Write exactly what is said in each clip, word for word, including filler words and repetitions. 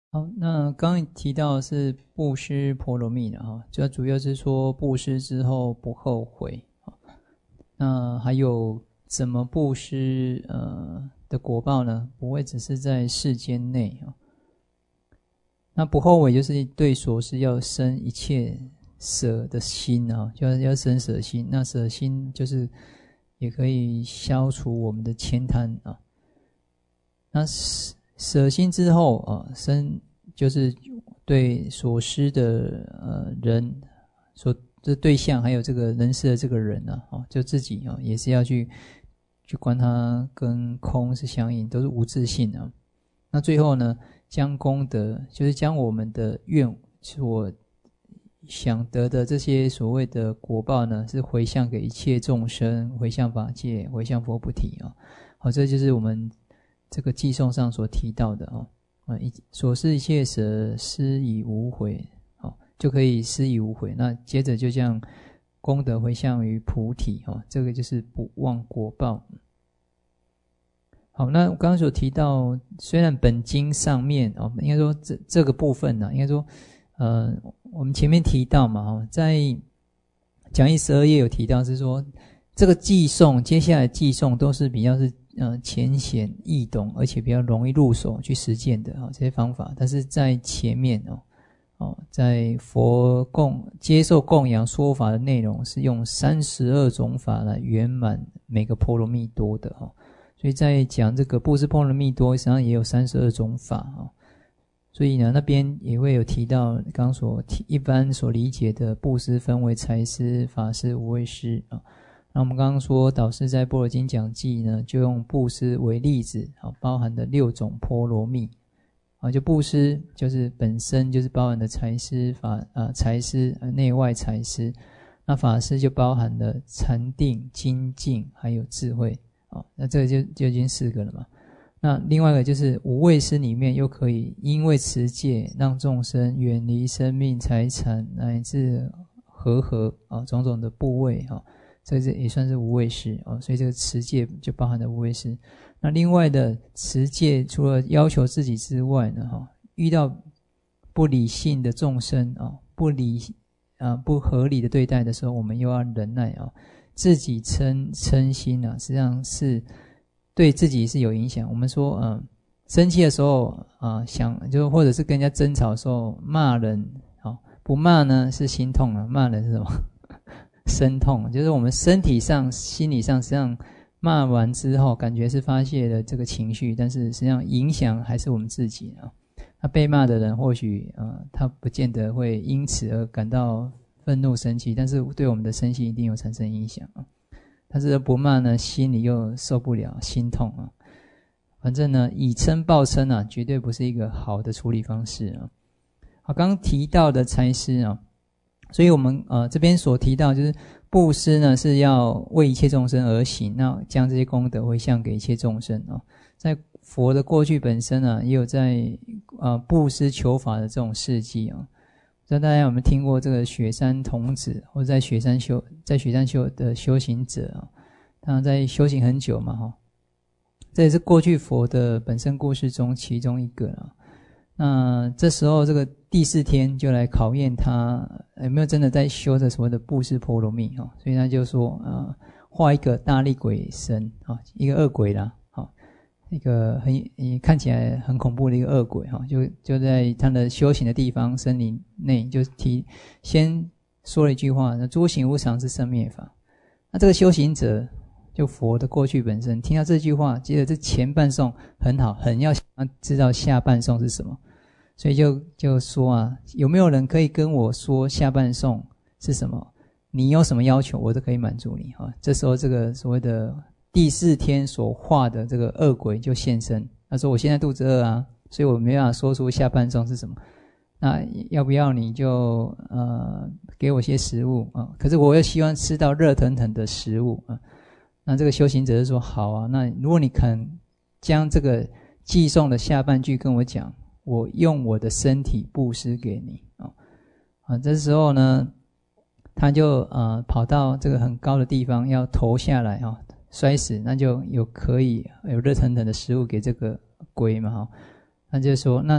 好，那刚刚提到的是布施波罗蜜的哈，主要主要是说布施之后不后悔。那还有怎么布施呃的果报呢？不会只是在世间内啊。那不后悔就是对所施要生一切舍的心啊，就要生舍心。那舍心就是也可以消除我们的悭贪啊。那舍心之后啊，生就是对所施的呃人所这对象，还有这个人施的这个人呢、啊，就自己啊，也是要去去观它跟空是相应，都是无自性啊。那最后呢，将功德就是将我们的愿所想得的这些所谓的果报呢，是回向给一切众生，回向法界，回向佛菩提啊。好，这就是我们这个偈颂上所提到的啊，啊，所施一切舍，施以无悔，好，就可以施以无悔。那接着就将功德回向于菩提，哦，这个就是不忘果报。好，那我刚刚所提到，虽然本经上面哦，应该说这这个部分呢、啊，应该说，呃，我们前面提到嘛，哦，在讲义十二页有提到是说，这个偈颂，接下来偈颂都是比较是呃浅显易懂，而且比较容易入手去实践的啊、哦、这些方法。但是在前面哦哦，在佛供接受供养说法的内容是用三十二种法来圆满每个波罗蜜多的哦。所以在讲这个布施波罗蜜多，实际上也有三十二种法哦。所以呢，那边也会有提到刚刚所提一般所理解的布施分为财施、法施、无畏施啊。那我们刚刚说导师在般若经讲记呢，就用布施为例子啊，包含的六种波罗蜜啊，就布施就是本身就是包含的财施、法啊财施、内外财施。那法施就包含了禅定、精进还有智慧。哦，那这个就就已经四个了嘛。那另外一个就是无畏施里面又可以因为持戒让众生远离生命财产乃至和合啊、哦、种种的怖畏啊、哦，这个也算是无畏施啊、哦，所以这个持戒就包含了无畏施。那另外的持戒除了要求自己之外呢，哈、哦，遇到不理性的众生啊、哦，不理啊不合理的对待的时候，我们又要忍耐啊。哦，自己嗔嗔心啊，实际上是对自己是有影响。我们说，嗯、呃，生气的时候啊、呃，想就或者是跟人家争吵的时候骂人，好、哦，不骂呢是心痛啊，骂人是什么？身痛，就是我们身体上、心理上，实际上骂完之后，感觉是发泄了这个情绪，但是实际上影响还是我们自己啊。那被骂的人或许啊、呃，他不见得会因此而感到愤怒生气，但是对我们的身心一定有产生影响啊。但是不骂呢，心里又受不了，心痛啊。反正呢，以嗔报嗔啊，绝对不是一个好的处理方式啊。好，刚刚提到的财施啊，所以我们呃这边所提到就是布施呢是要为一切众生而行，那将这些功德回向给一切众生啊。在佛的过去本身啊，也有在呃布施求法的这种事迹啊。不知道大家有没有听过这个雪山童子，或者在雪山修在雪山修的修行者啊，他在修行很久嘛哈，这也是过去佛的本身故事中其中一个了。那这时候这个第四天就来考验他有没有真的在修着所谓的布施波罗蜜哈，所以他就说呃画一个大力鬼神啊，一个恶鬼啦。一个很看起来很恐怖的一个恶鬼哈，就就在他的修行的地方森林内，就提先说了一句话：“那诸行无常是生灭法。”那这个修行者，就佛的过去本身，听到这句话，接着这前半颂很好，很要想要知道下半颂是什么，所以就就说啊，有没有人可以跟我说下半颂是什么？你有什么要求，我都可以满足你哈。这时候这个所谓的第四天所画的这个恶鬼就现身，他说我现在肚子饿啊，所以我没办法说出下半颂是什么，那要不要你就呃给我些食物啊？可是我又希望吃到热腾腾的食物啊。那这个修行者就说好啊，那如果你肯将这个偈颂的下半句跟我讲，我用我的身体布施给你啊。啊，这时候呢他就呃跑到这个很高的地方要投下来啊，摔死，那就有可以有热腾腾的食物给这个龟嘛哈。那就说那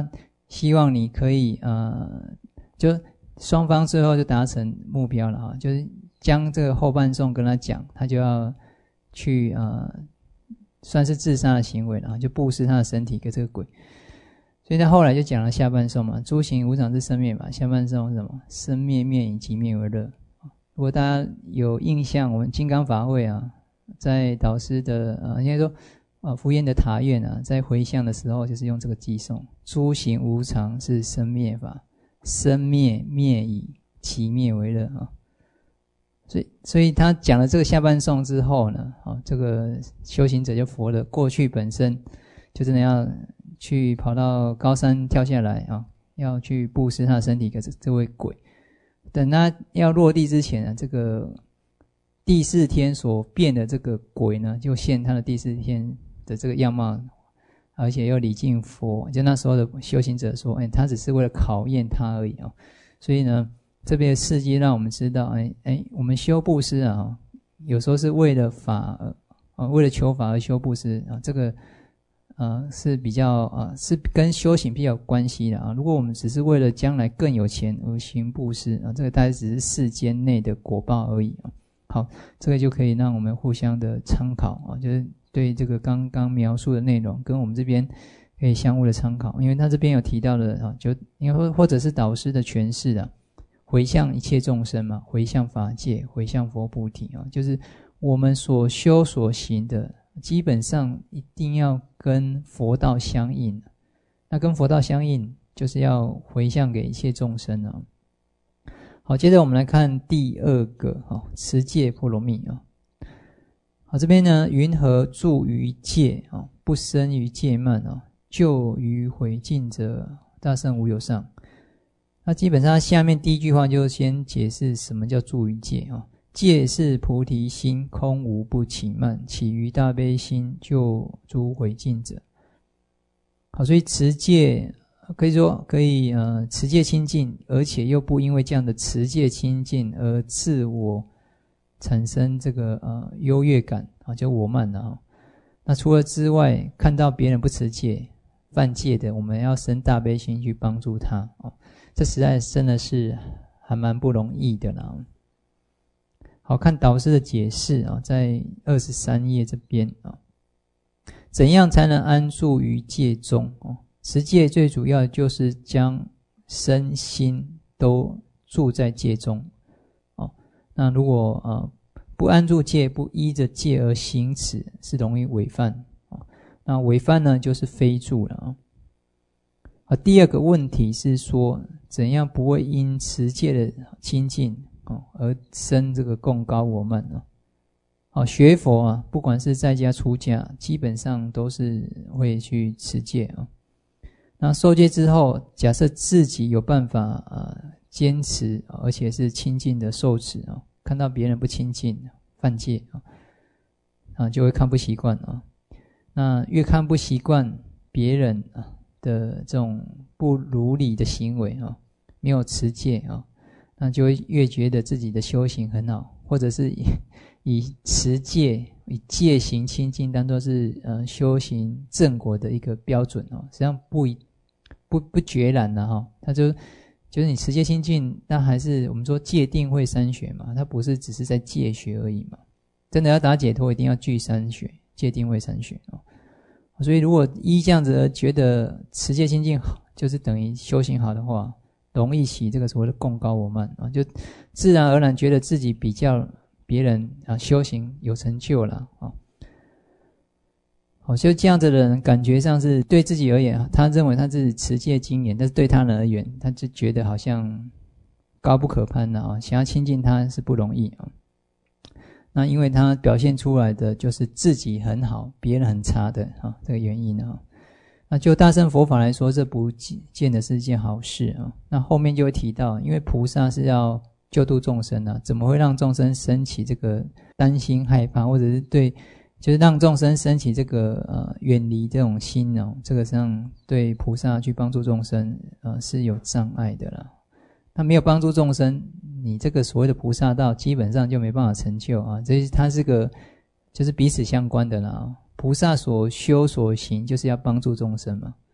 希望你可以呃，就双方最后就达成目标了啊，就是将这个后半颂跟他讲，他就要去呃，算是自杀的行为了，就布施他的身体给这个鬼。所以他后来就讲了下半颂嘛，诸行无常是生灭嘛，下半颂是什么？生灭灭以即灭为乐。如果大家有印象，我们金刚法会啊，在导师的呃，应该说呃福烟的塔院啊，在回向的时候就是用这个偈颂：诸行无常是生灭法，生灭灭以即灭为乐啊。所以，所以他讲了这个下半颂之后呢，啊，这个修行者就佛了。过去本身就真的要去跑到高山跳下来啊，要去布施他的身体给这这位鬼。等他要落地之前啊，这个第四天所变的这个鬼呢，就现他的第四天的这个样貌，而且又礼敬佛。就那时候的修行者说，哎，他只是为了考验他而已啊。所以呢，这边的事迹让我们知道，哎哎，我们修布施啊，有时候是为了法而啊，为了求法而修布施啊，这个呃是比较啊是跟修行比较有关系的啊。如果我们只是为了将来更有钱而行布施啊，这个大概只是世间内的果报而已啊。好，这个就可以让我们互相的参考啊，就是对这个刚刚描述的内容跟我们这边可以相互的参考，因为他这边有提到的啊，就因为或者是导师的诠释啊。回向一切众生嘛，回向法界，回向佛菩提啊，就是我们所修所行的，基本上一定要跟佛道相应。那跟佛道相应，就是要回向给一切众生啊。好，接着我们来看第二个啊，持戒波罗蜜啊。好，这边呢，云何住于戒啊，不生于戒慢啊，就于毁尽者，大圣无有上。那基本上下面第一句话就先解释什么叫住于戒啊。戒是菩提心，空无不起慢，起于大悲心，就诸毁尽者。好，所以持戒可以说可以呃持戒清净，而且又不因为这样的持戒清净而自我产生这个呃优越感啊，叫我慢啊。那除了之外，看到别人不持戒犯戒的，我们要生大悲心去帮助他啊。这实在真的是还蛮不容易的啦。好，看导师的解释啊，在二十三页这边啊，怎样才能安住于戒中？哦，持戒最主要就是将身心都住在戒中。哦，那如果呃不安住戒，不依着戒而行持，是容易违犯。哦，那违犯呢，就是非住了啊。啊，第二个问题是说，怎样不会因持戒的清净哦而生这个共高我慢呢？哦，学佛啊，不管是在家出家，基本上都是会去持戒啊。那受戒之后，假设自己有办法呃坚持，而且是清净的受持啊，看到别人不清净犯戒啊，啊就会看不习惯啊。那越看不习惯别人啊的这种不如理的行为啊，没有持戒啊，那就会越觉得自己的修行很好，或者是以以持戒、以戒行清净当作是呃修行正果的一个标准哦，实际上不不不决然的哈，他就就是你持戒清净，那还是我们说戒定慧三学嘛，它不是只是在戒学而已嘛，真的要打解脱，一定要具三学，戒定慧三学哦。所以如果依这样子而觉得持戒清净好，就是等于修行好的话，容易起这个所谓的共高我慢啊，就自然而然觉得自己比较别人啊修行有成就了啊。好，就这样子的人感觉上是对自己而言，他认为他是持戒精严，但是对他人而言，他就觉得好像高不可攀了啊，想要亲近他是不容易啊。那因为他表现出来的就是自己很好，别人很差的啊，这个原因啊。那就大乘佛法来说，这不见得是件好事啊。那后面就会提到，因为菩萨是要救度众生啊，怎么会让众生生起这个担心害怕，或者是对，就是让众生生起这个呃远离这种心哦，这个上对菩萨去帮助众生呃是有障碍的啦。他没有帮助众生，你这个所谓的菩萨道基本上就没办法成就啊，这它是个就是彼此相关的啦。菩萨所修所行就是要帮助众生嘛，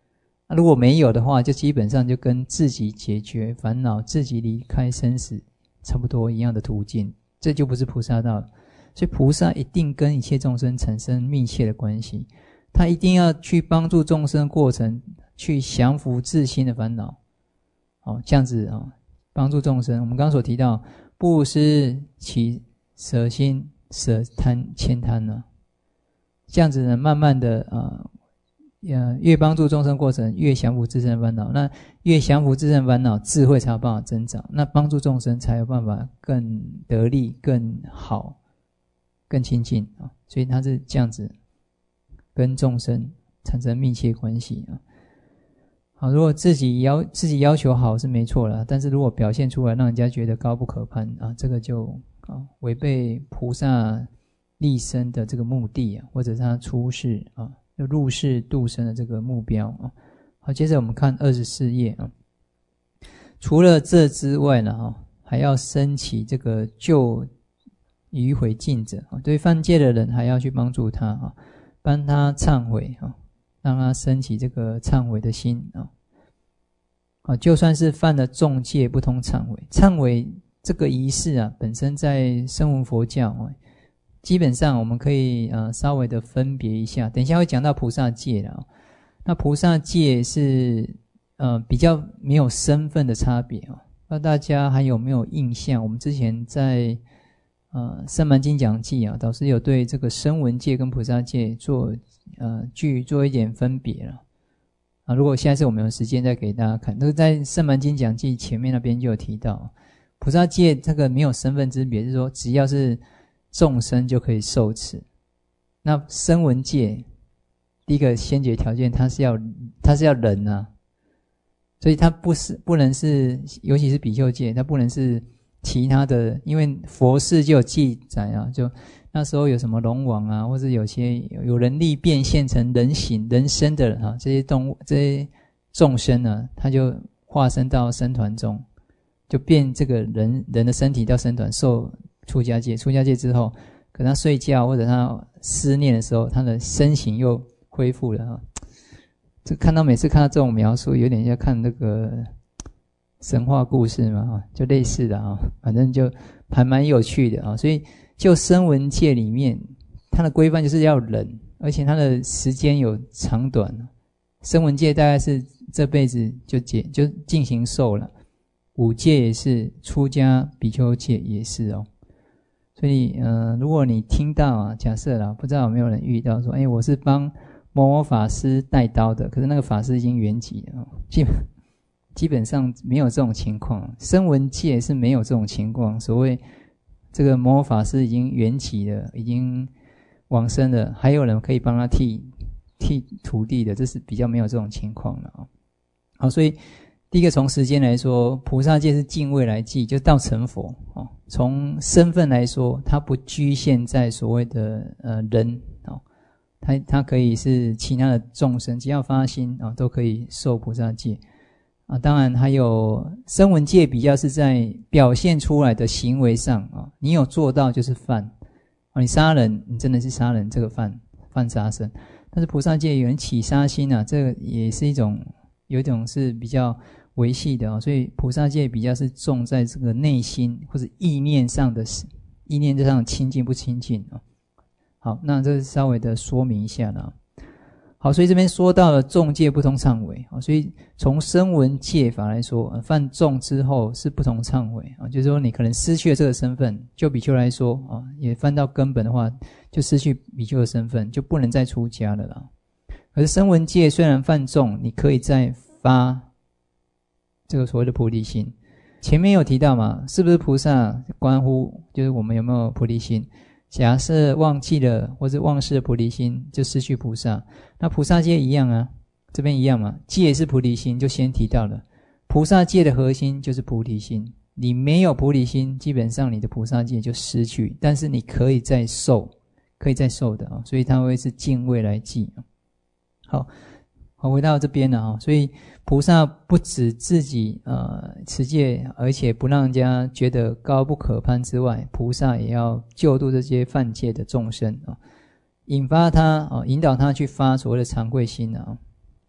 如果没有的话，就基本上就跟自己解决烦恼、自己离开生死差不多一样的途径，这就不是菩萨道了。所以菩萨一定跟一切众生产生密切的关系，他一定要去帮助众生的过程，去降服自心的烦恼。哦，这样子啊，帮助众生。我们刚刚所提到，布施起舍心、舍贪、悭贪呢，这样子呢，慢慢的啊。呃，越帮助众生过程，越降服自身的烦恼。那越降服自身的烦恼，智慧才有办法增长。那帮助众生才有办法更得力、更好、更亲近啊。所以他是这样子跟众生产生密切关系啊。好，如果自己要自己要求好是没错啦，但是如果表现出来让人家觉得高不可攀啊，这个就啊违背菩萨立身的这个目的啊，或者是他出世啊。就入世度生的这个目标啊。好，接着我们看二十四页啊。除了这之外呢，哈，还要升起这个救迂回境者啊，对犯戒的人还要去帮助他啊，帮他忏悔啊，让他升起这个忏悔的心啊。啊，就算是犯了重戒，不通忏悔，忏悔这个仪式啊，本身在声闻佛教啊。基本上我们可以呃稍微的分别一下，等一下会讲到菩萨戒了。那菩萨戒是呃比较没有身份的差别哦。那大家还有没有印象？我们之前在呃《三满经讲记》啊，导师有对这个声闻戒跟菩萨戒做呃具做一点分别了啊。如果下次我们有时间再给大家看，那个在《三满经讲记》前面那边就有提到，菩萨戒这个没有身份之别，就是说只要是众生就可以受持。那声闻戒第一个先决条件，它是要它是要人啊，所以它不是不能是，尤其是比丘戒，它不能是其他的，因为佛事就有记载啊，就那时候有什么龙王啊，或者有些有人力变现成人形人身的人啊，这些动物这些众生呢，他就化身到僧团中，就变这个人人的身体到僧团受出家戒，出家戒之后，可能他睡觉或者他思念的时候，他的身形又恢复了啊。这看到每次看到这种描述，有点像看那个神话故事嘛，就类似的啊，反正就还蛮有趣的啊。所以就声闻戒里面，它的规范就是要忍，而且它的时间有长短。声闻戒大概是这辈子就解就进行受了，五戒也是，出家比丘戒也是哦。所以，呃，如果你听到啊，假设啦，不知道有没有人遇到说，哎，我是帮某某法师带刀的，可是那个法师已经圆寂了，基本基本上没有这种情况。声闻戒是没有这种情况，所谓这个某某法师已经圆寂了，已经往生了，还有人可以帮他剃剃徒弟的，这是比较没有这种情况了啊。好，所以第一个从时间来说，菩萨戒是敬畏来计，就到成佛哦。从身份来说，它不局限在所谓的呃人哦，它它可以是其他的众生，只要发心啊、哦，都可以受菩萨戒啊。当然还有声闻戒比较是在表现出来的行为上啊、哦，你有做到就是犯啊、哦，你杀人，你真的是杀人，这个犯犯杀生。但是菩萨戒有人起杀心啊，这个也是一种。有一种是比较维系的哦，所以菩萨戒比较是重在这个内心或者意念上的意念上的亲近不亲近哦。好，那这稍微的说明一下了。好，所以这边说到了重戒不同忏悔啊，所以从声闻戒法来说，犯重之后是不同忏悔啊，就是说你可能失去了这个身份，就比丘来说啊，也犯到根本的话，就失去比丘的身份，就不能再出家了啦。可是声闻戒虽然犯重，你可以再发这个所谓的菩提心。前面有提到嘛，是不是菩萨关乎就是我们有没有菩提心？假设忘记了或者忘失了菩提心，就失去菩萨。那菩萨戒一样啊，这边一样嘛，戒是菩提心，就先提到了菩萨戒的核心就是菩提心。你没有菩提心，基本上你的菩萨戒就失去，但是你可以再受，可以再受的啊，所以它会是敬畏来记啊。好，好，回到这边了啊，所以菩萨不止自己呃持戒，而且不让人家觉得高不可攀之外，菩萨也要救度这些犯戒的众生啊，引发他啊，引导他去发所谓的惭愧心啊。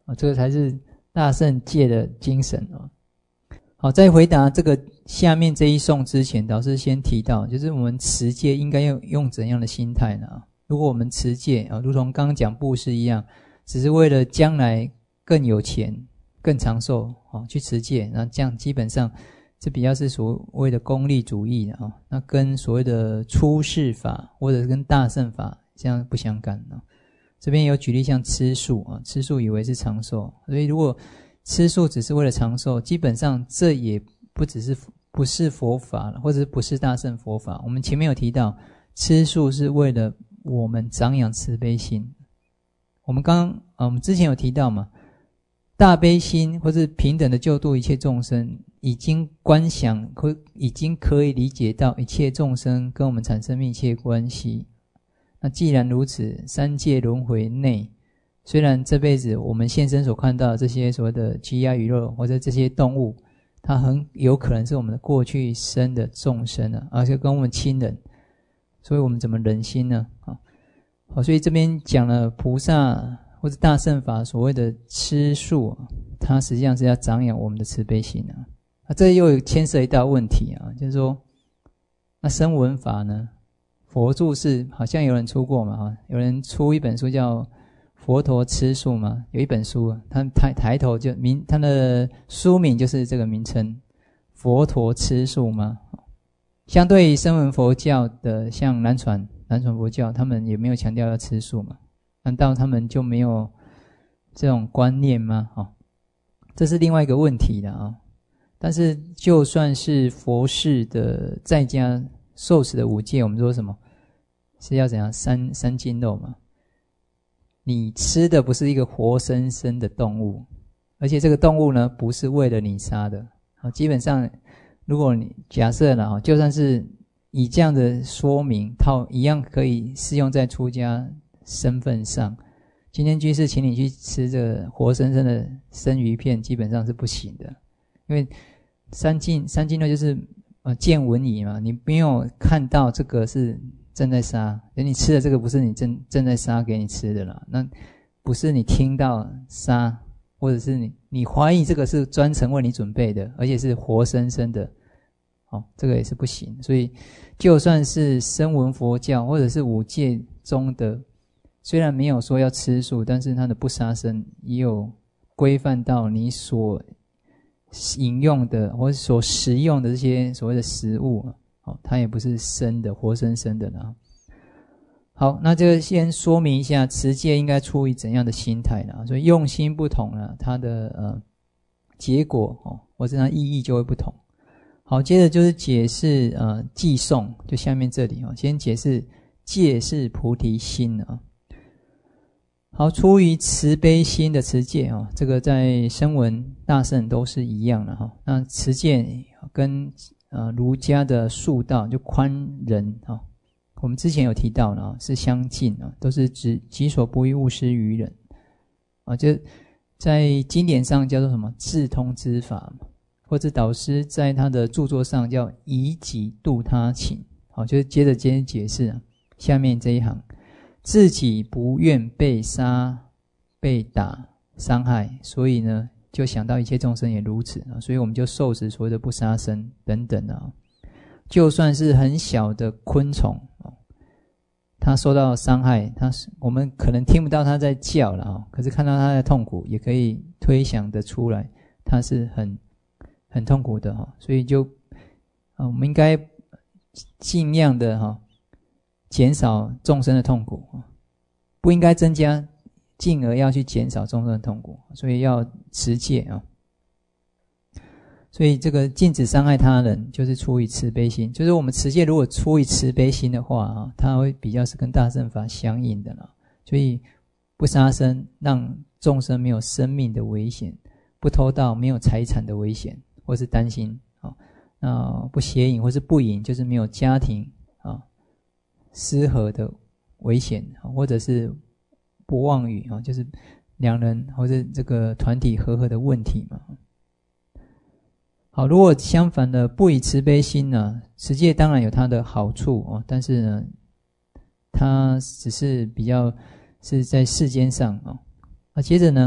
啊，这个才是大圣戒的精神啊。好，在回答这个下面这一颂之前，导师先提到，就是我们持戒应该要用怎样的心态呢？如果我们持戒啊，如同刚刚讲布施一样，只是为了将来更有钱、更长寿啊去持戒，那这样基本上这比较是所谓的功利主义啊，那跟所谓的出世法或者是跟大乘法这样不相干啊。这边有举例像吃素啊，吃素以为是长寿，所以如果吃素只是为了长寿，基本上这也不只是不是佛法了，或者是不是大乘佛法。我们前面有提到，吃素是为了我们长养慈悲心。我们刚刚啊，我们之前有提到嘛，大悲心或是平等的救度一切众生，已经观想，已经可以理解到一切众生跟我们产生密切关系。那既然如此，三界轮回内，虽然这辈子我们现身所看到的这些所谓的鸡鸭鱼肉或者这些动物，它很有可能是我们的过去生的众生啊，而且跟我们亲人，所以我们怎么忍心呢？好，所以这边讲了菩萨或者大乘法所谓的吃素，它实际上是要长养我们的慈悲心啊。啊，这又有牵涉一道问题啊，就是说，那声闻法呢？佛注释好像有人出过嘛，哈，有人出一本书叫《佛陀吃素》嘛，有一本书，他抬抬头就名，他的书名就是这个名称，《佛陀吃素》嘛。相对于声闻佛教的，像南传南传佛教，他们也没有强调要吃素嘛，难道他们就没有这种观念吗？哦，这是另外一个问题的啊。但是就算是佛事的在家受持的五戒，我们说什么是要怎样三三净肉嘛？你吃的不是一个活生生的动物，而且这个动物呢不是为了你杀的。基本上，如果你假设了，就算是以这样的说明套，一样可以适用在出家身份上。今天居士请你去吃这个活生生的生鱼片，基本上是不行的，因为三净三净肉就是呃见闻疑嘛，你没有看到这个是正在杀，你吃的这个不是你正正在杀给你吃的啦，那不是你听到杀，或者是你你怀疑这个是专程为你准备的，而且是活生生的，哦，这个也是不行。所以就算是声闻佛教或者是五戒中的，虽然没有说要吃素，但是它的不杀生也有规范到你所饮用的或者所食用的这些所谓的食物，哦，它也不是生的活生生的呢。好，那这个先说明一下持戒应该出于怎样的心态呢？所以用心不同了，它的呃结果哦，或者它意义就会不同。好，接着就是解释呃偈颂，就下面这里哦，先解释戒是菩提心啊。好，出于慈悲心的持戒哦，这个在声闻大乘都是一样的哈。那持戒跟呃儒家的术道就宽仁啊，我们之前有提到了，是相近啊，都是指己所不欲，勿施于人啊，就在经典上叫做什么智通之法，或者导师在他的著作上叫以己度他情。好，就是接着今天解释啊，下面这一行，自己不愿被杀、被打、伤害，所以呢，就想到一切众生也如此啊，所以我们就受持所谓的不杀生等等啊。就算是很小的昆虫，它受到伤害，它我们可能听不到它在叫了啊，可是看到它的痛苦，也可以推想得出来，它是很很痛苦的哈。所以就啊，我们应该尽量的哈，减少众生的痛苦，不应该增加，进而要去减少众生的痛苦，所以要持戒啊。所以这个禁止伤害他人，就是出于慈悲心。就是我们持戒如果出于慈悲心的话啊，它会比较是跟大乘法相应的啦。所以不杀生，让众生没有生命的危险；不偷盗，没有财产的危险，或是担心啊。那不邪淫或是不淫，就是没有家庭啊失和的危险，或者是不妄语啊，就是两人或者这个团体和合的问题嘛。好，如果相反的不以慈悲心呢，持戒当然有它的好处哦，但是呢，它只是比较是在世间上哦。啊，接着呢，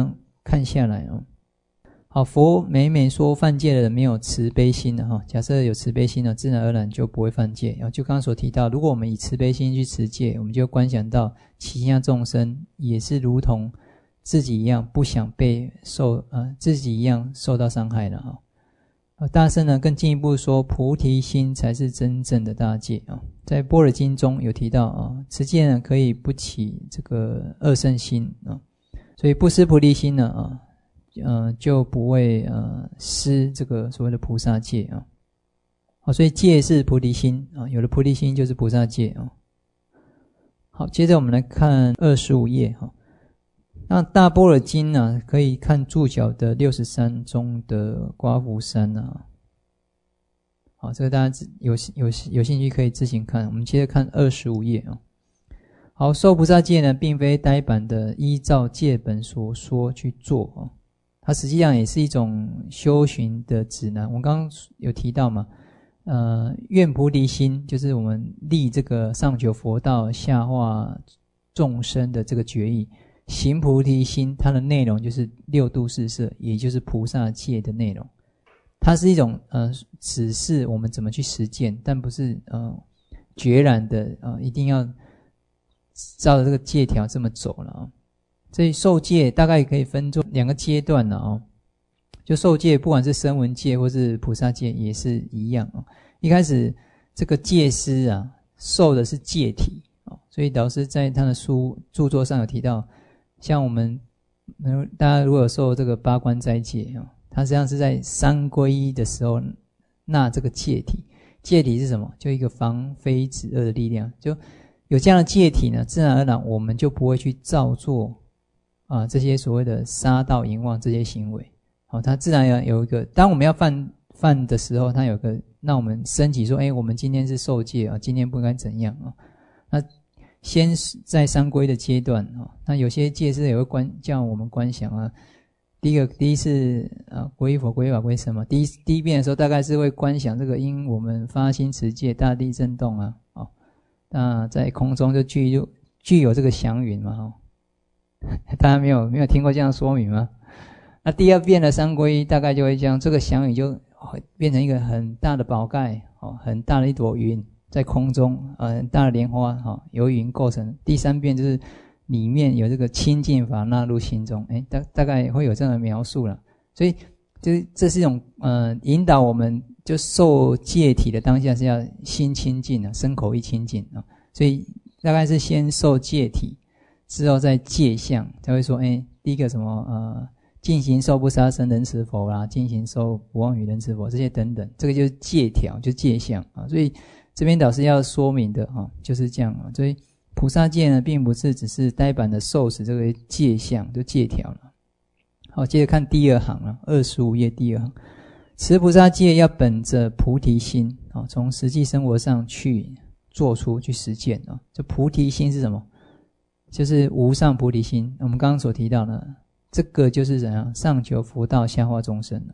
看下来哦。好，佛每每说犯戒的人没有慈悲心的哈，假设有慈悲心了，自然而然就不会犯戒。然后就刚刚所提到，如果我们以慈悲心去持戒，我们就观想到其他众生也是如同自己一样，不想被受呃自己一样受到伤害了哈。大圣呢更进一步说，菩提心才是真正的大戒啊。在般若经中有提到啊，持戒呢可以不起这个恶胜心啊，所以不失菩提心呢啊。呃，就不会呃失这个所谓的菩萨戒啊。好，所以戒是菩提心啊，有了菩提心就是菩萨戒啊。好，接着我们来看二十五页哈。那大般若经呢，可以看注脚的六十三中的刮胡山啊。好，这个大家有有有兴趣可以自行看。我们接着看二十五页啊。好，受菩萨戒呢，并非呆板的依照戒本所说去做啊。它实际上也是一种修行的指南。我们刚刚有提到嘛，呃，愿菩提心就是我们立这个上求佛道、下化众生的这个决议。行菩提心，它的内容就是六度四摄，也就是菩萨戒的内容。它是一种呃指示我们怎么去实践，但不是呃决然的呃一定要照着这个戒条这么走了啊。所以受戒大概可以分作两个阶段了哦。就受戒，不管是声闻戒或是菩萨戒也是一样哦。一开始这个戒师啊，受的是戒体哦，所以导师在他的书著作上有提到，像我们大家如果有受这个八关斋戒哦，他实际上是在三皈依的时候纳这个戒体。戒体是什么？就一个防非止恶的力量，就有这样的戒体呢，自然而然我们就不会去造作啊，这些所谓的杀盗淫妄这些行为，好，它自然有一个，当我们要犯犯的时候，它有个让我们升起说，哎，我们今天是受戒啊，今天不应该怎样啊？那先在三皈的阶段啊，那有些戒师也会观叫我们观想啊。第一个，第一是啊，皈依佛、皈依法、皈依僧嘛。第一第一遍的时候，大概是会观想这个，因我们发心持戒，大地震动啊，哦，那在空中就具有具有这个祥云嘛，哦。大家没有没有听过这样说明吗？那第二遍的三皈依大概就会这样，这个祥云就变成一个很大的宝盖哦，很大的一朵云在空中，呃，很大的莲花哈、哦，由云构成。第三遍就是里面有这个清净法纳入心中，哎，大大概会有这样的描述了。所以这这是一种呃引导我们就受戒体的当下是要心清净啊，身口意清净啊、哦，所以大概是先受戒体。之后在戒相才会说，哎，第一个什么呃，进行受不杀生人持佛啦，进行受不妄语人持佛这些等等，这个就是戒条，就戒相啊。所以这边导师要说明的啊，就是这样啊。所以菩萨戒呢，并不是只是呆板的受持这个戒相，就戒条了。好，接着看第二行了，二十五页第二行，持菩萨戒要本着菩提心啊，从实际生活上去做出去实践啊。这菩提心是什么？就是无上菩提心，我们刚刚所提到的，这个就是怎样上求佛道，下化众生。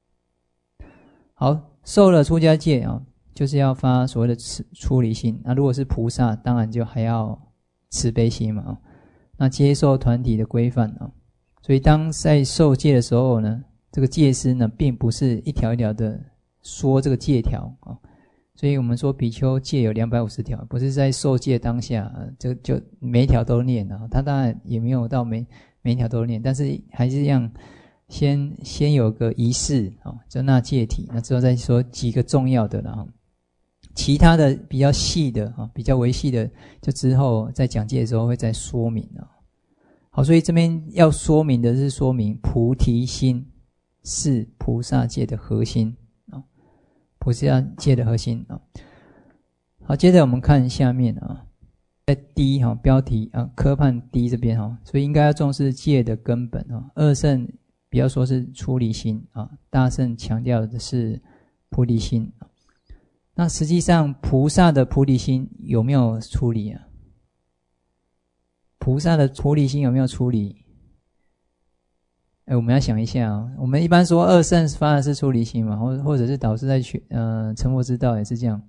好，受了出家戒啊，就是要发所谓的出离心。那如果是菩萨，当然就还要慈悲心嘛。那接受团体的规范啊，所以当在受戒的时候呢，这个戒师呢，并不是一条一条的说这个戒条啊。所以我们说比丘戒有两百五十条，不是在受戒当下就就每一条都念啊。他当然也没有到每每一条都念，但是还是一样先先有个仪式啊，就纳戒体，那之后再说几个重要的了。其他的比较细的啊，比较微细的，就之后在讲戒的时候会再说明啊。好，所以这边要说明的是说明菩提心是菩萨戒的核心。菩萨戒的核心啊。好，接着我们看下面啊，在第一哈标题啊，科判第一这边哈，所以应该要重视戒的根本啊。二圣不要说是出离心啊，大圣强调的是菩提心。那实际上菩萨的菩提心有没有出离啊？菩萨的菩提心有没有出离？哎，我们要想一下啊，我们一般说二圣发的是出离心嘛，或或者是导师在学呃成佛之道也是这样。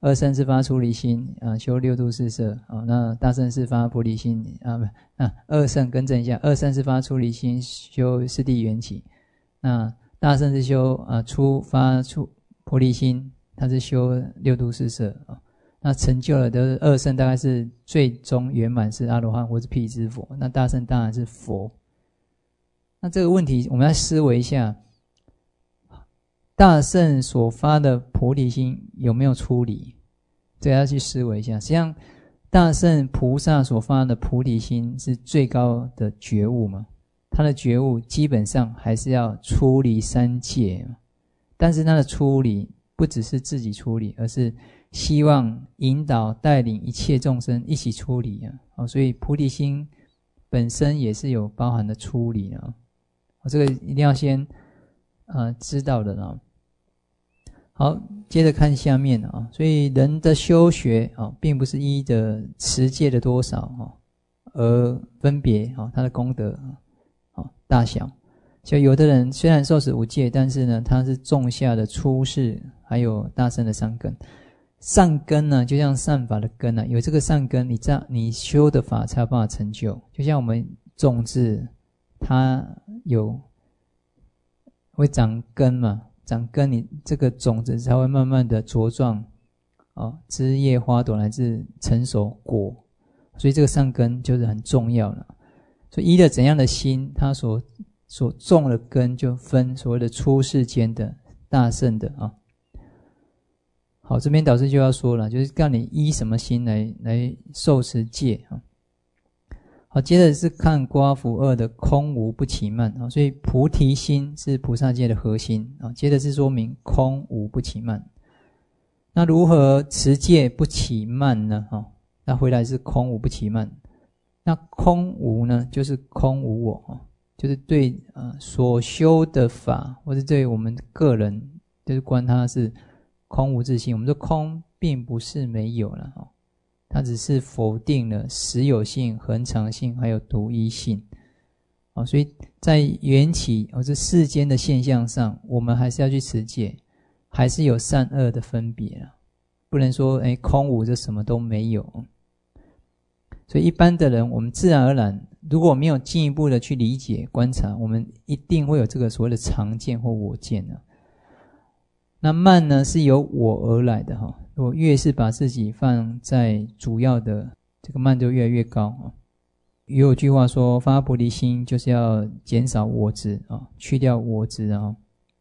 二圣是发出离心啊，修六度四摄啊。那大圣是发菩提心啊，不啊，二圣更正一下，二圣是发出离心，修四谛缘起。那大圣是修啊出发出菩提心，他是修六度四摄啊。那成就了的二圣大概是最终圆满是阿罗汉或是辟支佛，那大圣当然是佛。那这个问题我们来思维一下，大圣所发的菩提心有没有出离？这个要去思维一下。实际上大圣菩萨所发的菩提心是最高的觉悟嘛，他的觉悟基本上还是要出离三界，但是他的出离不只是自己出离，而是希望引导带领一切众生一起出离啊。哦，所以菩提心本身也是有包含的出离啊。哦，这个一定要先呃知道的啊。好，接着看下面啊。所以人的修学啊，并不是依的持戒的多少啊而分别啊他的功德啊大小。就有的人虽然受持五戒，但是呢，他是种下的出世还有大乘的善根。善根呢，就像善法的根啊，有这个善根，你这样你修的法才有办法成就。就像我们种植，它有会长根嘛，长根你这个种子才会慢慢的茁壮，哦，枝叶花朵乃至成熟果，所以这个善根就是很重要了。所以依了怎样的心，它所所种的根就分所谓的出世间的大乘的啊。好，这边导师就要说了，就是告你依什么心来来受持戒啊。好，接着是看刮福二的空无不起慢啊，所以菩提心是菩萨戒的核心啊。接着是说明空无不起慢，那如何持戒不起慢呢？啊，那回来是空无不起慢。那空无呢，就是空无我啊，就是对呃所修的法，或是对我们个人，就是观它是空无自性。我们说空并不是没有了哦，它只是否定了实有性、恒常性还有独一性哦。所以在缘起或是世间的现象上，我们还是要去持戒，还是有善恶的分别啦，不能说哎空无就什么都没有。所以一般的人，我们自然而然如果没有进一步的去理解观察，我们一定会有这个所谓的常见或我见啊。那慢呢，是由我而来的哈。如果越是把自己放在主要的，这个慢就越来越高啊。也有句话说，发菩提心就是要减少我执啊，去掉我执啊。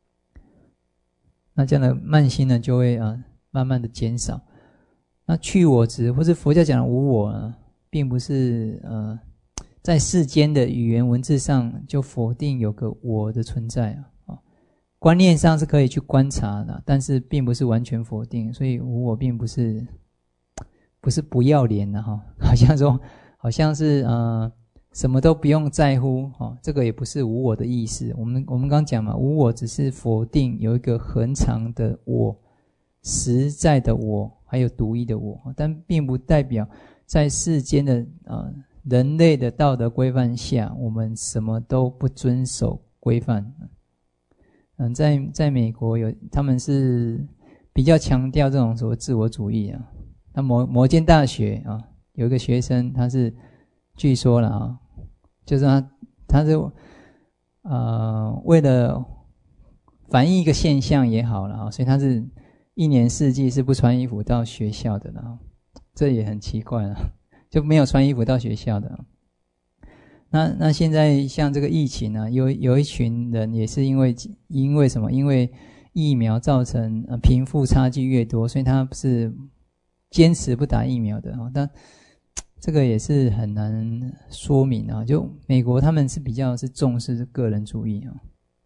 那这样的慢心呢，就会啊慢慢的减少。那去我执，或是佛教讲的无我呢，并不是呃在世间的语言文字上就否定有个我的存在啊。观念上是可以去观察的，但是并不是完全否定，所以无我并不是不是不要脸的哈，好像说好像是呃什么都不用在乎哈，这个也不是无我的意思。我们我们刚讲嘛，无我只是否定有一个恒常的我、实在的我，还有独一的我，但并不代表在世间的呃人类的道德规范下，我们什么都不遵守规范。嗯，在在美国有他们是比较强调这种所谓自我主义啊。那某某间大学啊，有一个学生，他是据说了啊，就是他他是呃为了反映一个现象也好了啊，所以他是一年四季是不穿衣服到学校的了，这也很奇怪了，就没有穿衣服到学校的。那那现在像这个疫情啊，有有一群人也是因为因为什么？因为疫苗造成呃贫富差距越多，所以他是坚持不打疫苗的啊。但这个也是很难说明啊。就美国他们是比较是重视个人主义啊。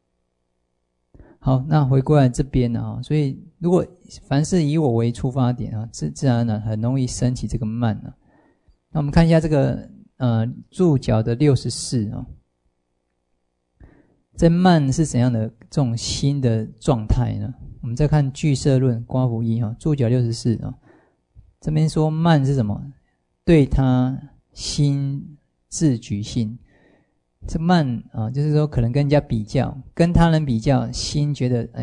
好，那回过来这边啊，所以如果凡是以我为出发点啊，自自然呢很容易升起这个慢啊。那我们看一下这个。呃，注脚的六十四啊，这慢是怎样的这种心的状态呢？我们再看俱舍论刮胡一啊，注脚六十四啊，这边说慢是什么？对他心自举性，这慢啊，就是说可能跟人家比较，跟他人比较，心觉得哎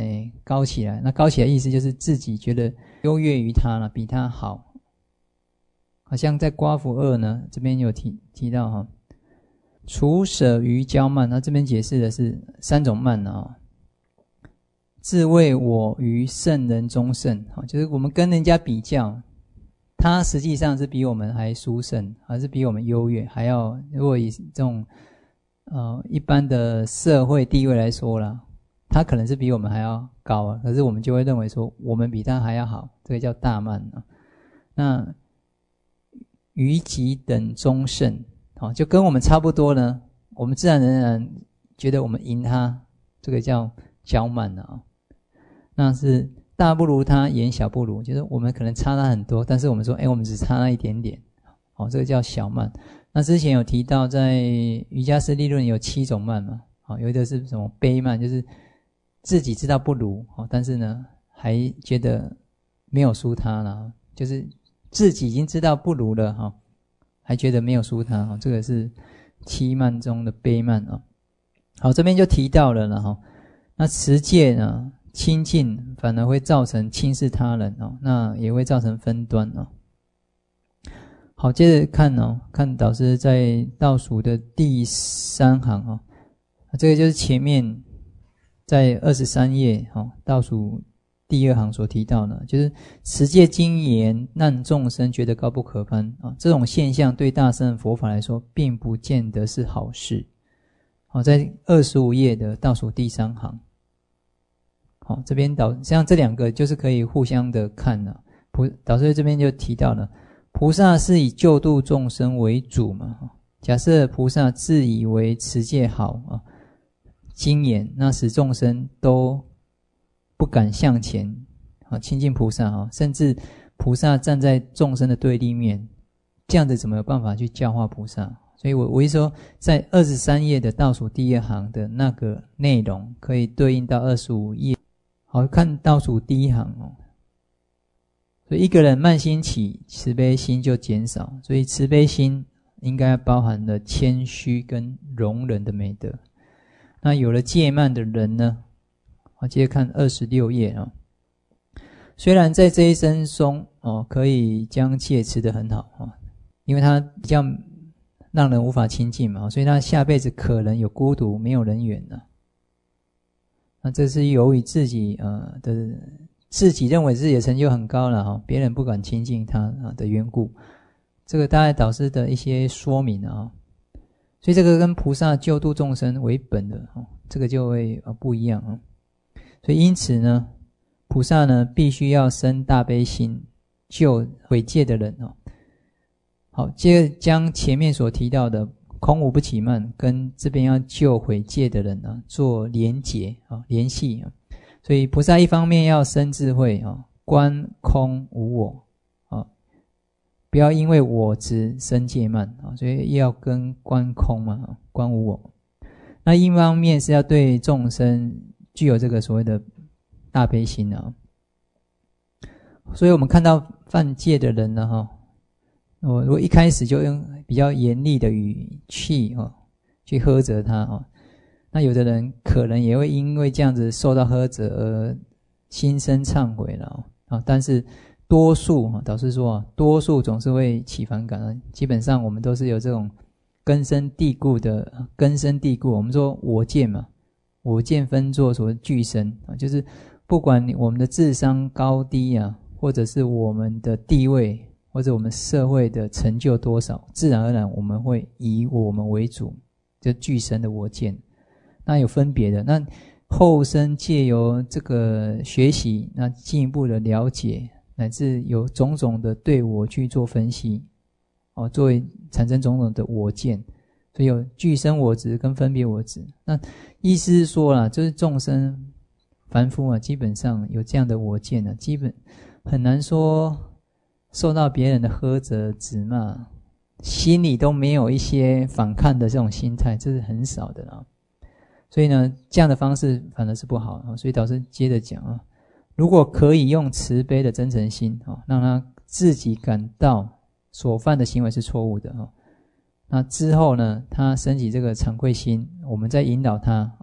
高起来。那高起来意思就是自己觉得优越于他了，比他好。好像在瓜符二呢，这边有提提到哈，除舍于骄慢，那这边解释的是三种慢啊。自谓我于圣人中圣，就是我们跟人家比较，他实际上是比我们还殊胜，还是比我们优越，还要如果以这种呃一般的社会地位来说啦，他可能是比我们还要高啊，可是我们就会认为说我们比他还要好，这个叫大慢啊。那于己等中圣，哦，就跟我们差不多呢，我们自然而然觉得我们赢他，这个叫骄慢啊。那是大不如他，言小不如，就是我们可能差他很多，但是我们说，哎，我们只差那一点点，哦，这个叫小慢。那之前有提到，在瑜伽师利论有七种慢嘛，哦，有一个是什么卑慢，就是自己知道不如，哦，但是呢，还觉得没有输他了，就是自己已经知道不如了，哈，还觉得没有输他，哈，这个是七慢中的卑慢啊。好，这边就提到了了哈，那持戒呢？亲近反而会造成轻视他人哦，那也会造成分端哦。好，接着看哦，看导师在倒数的第三行哦，这个就是前面在二十三页哦，倒数第二行所提到的，就是持戒精严，让众生觉得高不可攀啊，这种现象对大乘佛法来说，并不见得是好事。好，在二十五页的倒数第三行。好，这边导像这两个就是可以互相的看了。菩导师这边就提到了，菩萨是以救度众生为主嘛。假设菩萨自以为持戒好啊，精严，那使众生都不敢向前啊亲近菩萨啊，甚至菩萨站在众生的对立面，这样子怎么有办法去教化菩萨？所以我我一说，在二十三页的倒数第二行的那个内容，可以对应到二十五页。好，看倒数第一行哦。所以一个人慢心起，慈悲心就减少，所以慈悲心应该包含了谦虚跟容忍的美德。那有了戒慢的人呢，好，接着看二十六页哦。虽然在这一生中哦，可以将戒持得很好哦，因为他比较让人无法亲近嘛，所以他下辈子可能有孤独，没有人缘了。那这是由于自己呃的自己认为自己的成就很高了哈，别人不敢亲近他啊的缘故。这个大概导师的一些说明啊，所以这个跟菩萨救度众生为本的哦，这个就会呃不一样啊。所以因此呢，菩萨呢必须要生大悲心，救毁戒的人哦。好，接着将前面所提到的空无不起慢跟这边要救毁戒的人啊做连结啊联系啊，所以菩萨一方面要生智慧啊，观空无我啊，不要因为我执生戒慢啊，所以要跟观空嘛，观无我。那一方面是要对众生具有这个所谓的大悲心啊，所以我们看到犯戒的人呢哈。我如果一开始就用比较严厉的语气哦去呵责他哦，那有的人可能也会因为这样子受到呵责而心生忏悔了啊。但是多数导师说，多数总是会起反感啊。基本上我们都是有这种根深蒂固的根深蒂固。我们说我见嘛，我见分作所俱生啊，就是不管我们的智商高低啊，或者是我们的地位。或者我们社会的成就多少，自然而然我们会以我们为主，就俱生的我见。那有分别的，那后生借由这个学习，那进一步的了解，乃至有种种的对我去做分析，哦，作为产生种种的我见，所以有俱生我执跟分别我执。那意思是说啦，就是众生凡夫啊，基本上有这样的我见啊，基本很难说。受到别人的呵责指骂，心里都没有一些反抗的这种心态，这是很少的啦。所以呢，这样的方式反而是不好。所以导师接着讲啊，如果可以用慈悲的真诚心啊，让他自己感到所犯的行为是错误的啊，那之后呢，他升起这个惭愧心，我们再引导他啊，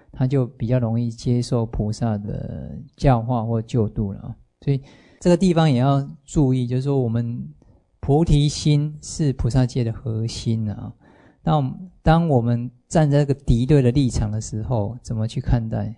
他就比较容易接受菩萨的教化或救度了。所以这个地方也要注意，就是说我们菩提心是菩萨戒的核心啊。当当我们站在这个敌对的立场的时候，怎么去看待？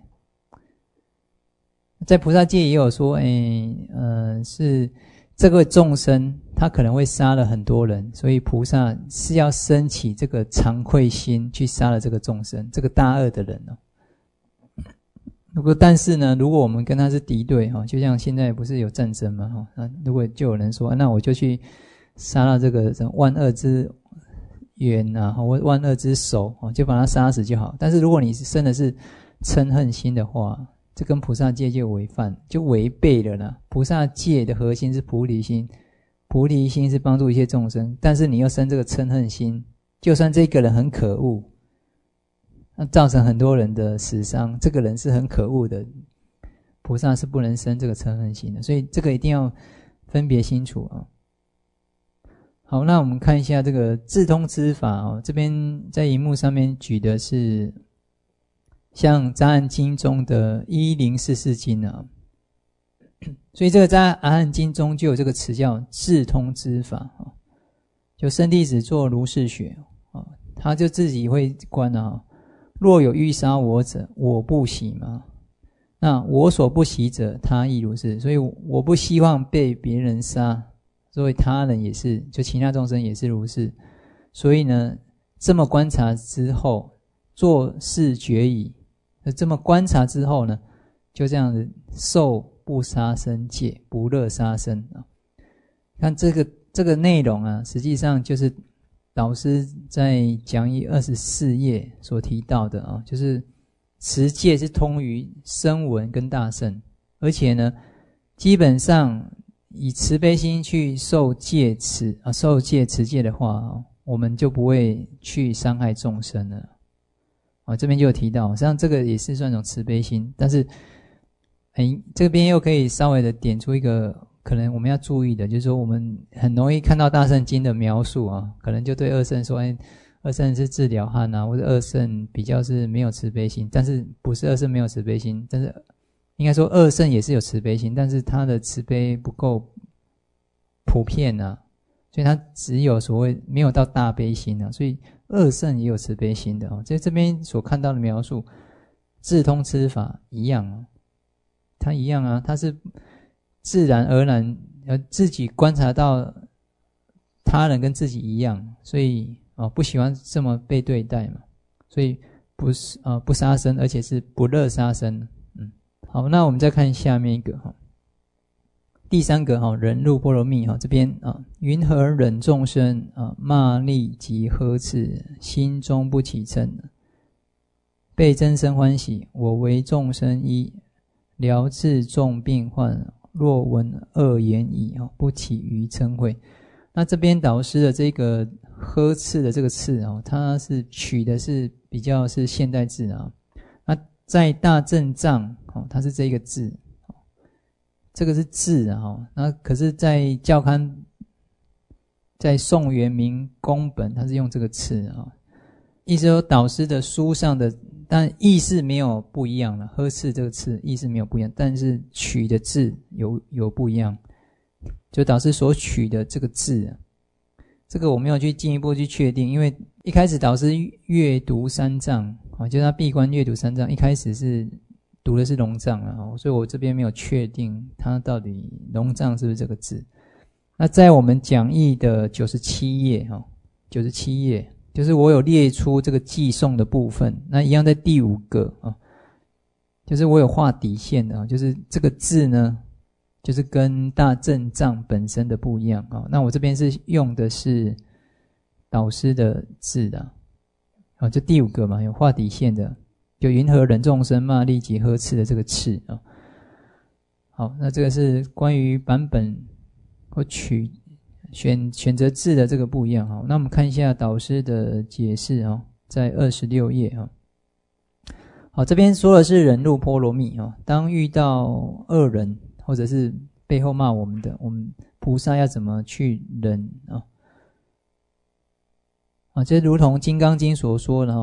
在菩萨戒也有说，哎，呃，是这个众生他可能会杀了很多人，所以菩萨是要升起这个惭愧心去杀了这个众生，这个大恶的人哦。如果但是呢，如果我们跟他是敌对哈，就像现在不是有战争嘛哈，那如果就有人说，那我就去杀了这个万恶之源啊，或万恶之首，就把他杀死就好。但是如果你生的是嗔恨心的话，这跟菩萨戒就违犯，就违背了啦。菩萨戒的核心是菩提心，菩提心是帮助一切众生，但是你又生这个嗔恨心，就算这个人很可恶，那造成很多人的死伤，这个人是很可恶的，菩萨是不能生这个嗔恨心的，所以这个一定要分别清楚啊。好，那我们看一下这个智通知法哦，这边在荧幕上面举的是像杂含经中的一零四四经啊，所以这个在阿含经中就有这个词叫智通知法啊，就圣弟子做如是学啊，他就自己会观啊，若有欲杀我者，我不喜嘛。那我所不喜者，他亦如是。所以我不希望被别人杀，所以他人也是，就其他众生也是如是。所以呢，这么观察之后，做事决矣。这么观察之后呢，就这样子受不杀生戒，不乐杀生啊。看这个这个内容啊，实际上就是导师在讲义二十四页所提到的啊，就是持戒是通于声闻跟大乘，而且呢，基本上以慈悲心去受戒持啊，受戒持戒的话啊，我们就不会去伤害众生了。啊，这边就有提到，实际上这个也是算一种慈悲心，但是，哎，这边又可以稍微的点出一个可能我们要注意的，就是说我们很容易看到大乘经的描述啊，可能就对二乘说，哎，二乘是自了汉啊，或者二乘比较是没有慈悲心，但是不是二乘没有慈悲心，但是应该说二乘也是有慈悲心，但是他的慈悲不够普遍啊，所以他只有所谓没有到大悲心啊，所以二乘也有慈悲心的哦。在这边所看到的描述，智通知法一样啊，它一样啊，它是自然而然呃自己观察到他人跟自己一样，所以啊、哦、不喜欢这么被对待嘛，所以不是啊、呃、不杀生，而且是不乐杀生。嗯，好，那我们再看下面一个哈。第三个哈，忍辱波罗蜜哈，这边啊，云何忍众生啊，骂詈及呵斥，心中不起嗔，被增生欢喜。我为众生医，疗治众病患，若闻恶言已，不起于嗔恚。那这边导师的这个呵斥的这个斥啊，它是取的是比较是现代字啊。那在大正藏哦，它是这个字。这个是字啊，那可是在教刊在宋元明公本它是用这个字啊，意思说导师的书上的，但意思没有不一样了，呵斥这个字意思没有不一样，但是取的字有有不一样，就导师所取的这个字啊，这个我没有去进一步去确定，因为一开始导师阅读三藏啊，就是他闭关阅读三藏，一开始是读的是龙藏啊，所以我这边没有确定它到底龙藏是不是这个字。那在我们讲义的九十七页哈，九十七页就是我有列出这个寄送的部分，那一样在第五个啊，就是我有画底线的啊，就是这个字呢，就是跟大正藏本身的不一样啊。那我这边是用的是导师的字的啊，就第五个嘛，有画底线的。就云何忍众生骂詈及呵斥的这个斥啊，好，那这个是关于版本或取选选择字的这个不一样哈。那我们看一下导师的解释啊，在二十六页啊。好，这边说的是忍辱波罗蜜啊，当遇到恶人或者是背后骂我们的，我们菩萨要怎么去忍啊？啊，这如同《金刚经》所说的哈。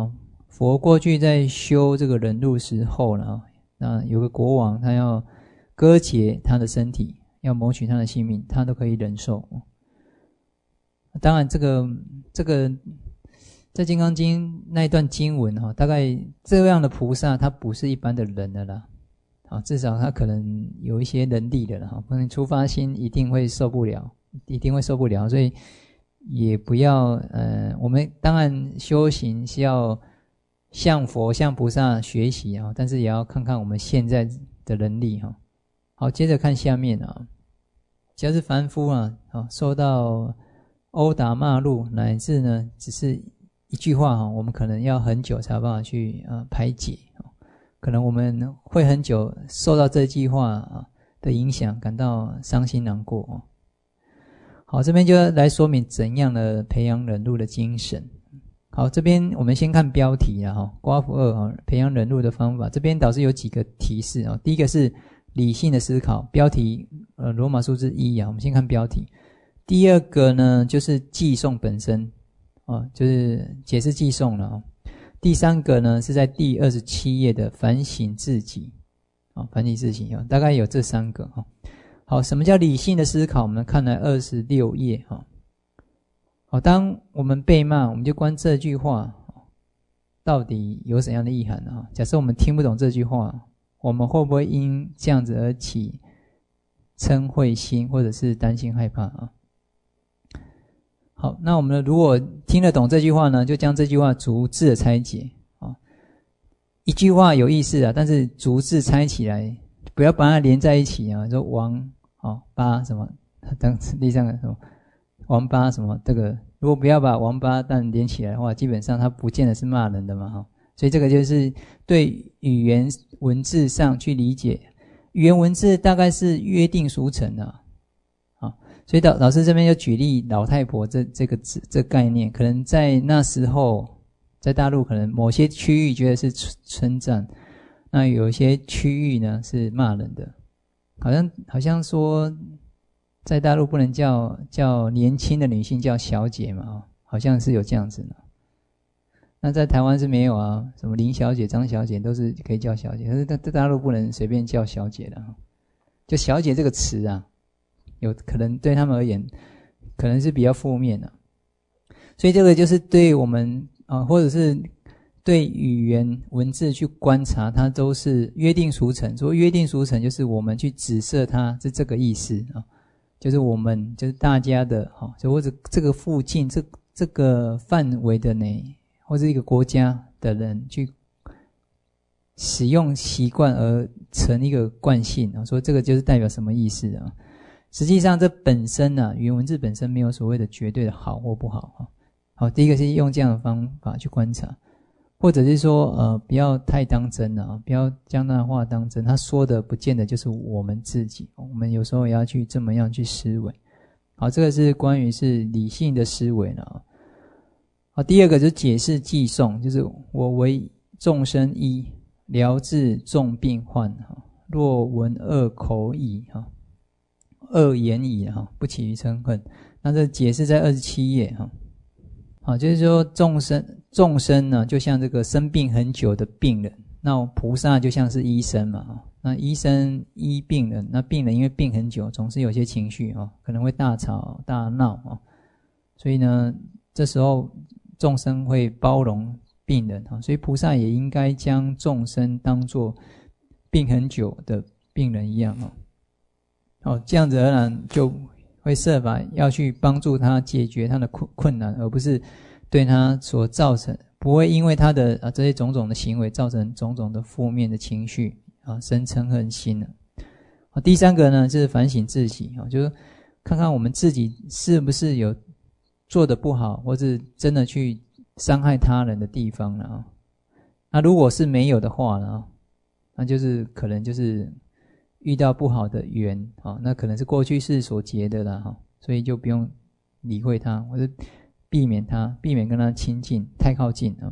佛过去在修这个忍辱时候呢，那有个国王他要割截他的身体，要谋取他的性命，他都可以忍受。当然这个这个在《金刚经》那一段经文哈，大概这样的菩萨他不是一般的人的啦，啊，至少他可能有一些能力的啦，不然出发心一定会受不了，一定会受不了，所以也不要呃，我们当然修行是要向佛向菩萨学习啊，但是也要看看我们现在的能力哈。好，接着看下面啊，只要是凡夫啊，啊受到殴打骂辱，乃至呢只是一句话哈，我们可能要很久才有办法去呃排解，可能我们会很久受到这句话啊的影响，感到伤心难过。好，这边就来说明怎样的培养忍辱的精神。好，这边我们先看标题啦哈，刮符二哈，培养忍辱的方法。这边导师有几个提示啊，第一个是理性的思考，标题呃罗马数字一啊，我们先看标题。第二个呢就是偈颂本身啊，就是解释偈颂了啊。第三个呢是在第二十七页的反省自己啊，反省自己啊，大概有这三个啊。好，什么叫理性的思考？我们看来二十六页哈。好，当我们被骂，我们就观这句话到底有怎样的意涵啊？假设我们听不懂这句话，我们会不会因这样子而起嗔恚心，或者是担心害怕啊？好，那我们如果听得懂这句话呢，就将这句话逐字的拆解啊。一句话有意思啊，但是逐字拆起来，不要把它连在一起啊。说王啊八什么，当地上的什么王八什么，这个如果不要把王八蛋连起来的话，基本上它不见得是骂人的嘛哈。所以这个就是对语言文字上去理解，语言文字大概是约定俗成的啊。所以老老师这边就举例老太婆这这个字这个概念，可能在那时候在大陆可能某些区域觉得是称赞，那有一些区域呢是骂人的，好像好像说在大陆不能叫叫年轻的女性叫小姐嘛，好像是有这样子的。那在台湾是没有啊，什么林小姐、张小姐都是可以叫小姐，可是在大陆不能随便叫小姐的，就小姐这个词啊。有可能对他们而言可能是比较负面的，所以这个就是对我们啊，或者是对语言文字去观察，它都是约定俗成。所谓约定俗成，就是我们去指涉它是这个意思啊，就是我们就是大家的哈，就或者这个附近这这个范围的呢，或者一个国家的人去使用习惯而成一个惯性啊，说这个就是代表什么意思啊？实际上这本身啊，语言文字本身没有所谓的绝对的好或不好。好，第一个是用这样的方法去观察，或者是说呃不要太当真啊，不要将那话当真，他说的不见得就是我们自己，我们有时候也要去这么样去思维。好，这个是关于是理性的思维了。好，第二个就是解释偈颂，就是我为众生医，疗治众病患，若闻恶口矣哈。恶言矣哈，不起于嗔恨。那这解释在二十七页哈。好，就是说众生众生呢，就像这个生病很久的病人，那菩萨就像是医生嘛。那医生医病人，那病人因为病很久，总是有些情绪啊，可能会大吵大闹啊，所以呢，这时候众生会包容病人啊，所以菩萨也应该将众生当作病很久的病人一样啊。哦，这样子而然就会设法要去帮助他解决他的困困难，而不是对他所造成，不会因为他的啊这些种种的行为造成种种的负面的情绪啊，生嗔恨心了。啊，第三个呢，就是反省自己啊，就是看看我们自己是不是有做得不好，或是真的去伤害他人的地方了啊。那如果是没有的话呢，那就是可能就是遇到不好的缘啊，那可能是过去世所结的啦哈，所以就不用理会它，或者避免它，避免跟它亲近，太靠近啊。